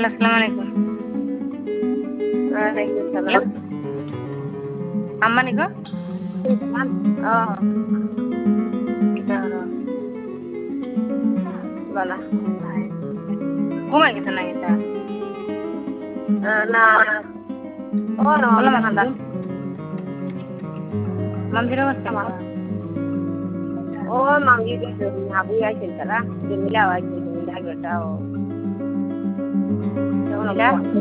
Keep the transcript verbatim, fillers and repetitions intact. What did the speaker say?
আসসালামু আলাইকুম। ওয়ালাইকুম হ্যালো, সালাম। আম্মা নিকো? Oo, দাঁড়াও। wala. ঘুমাই গেছে নাকি তা? Ah, na, oo, no, বললাম nakanda. আসসালাম। Mamdira was Tama. ka. Oo, mangi ko habu ay sintara. Dimila ay sintara ko tao. Sila?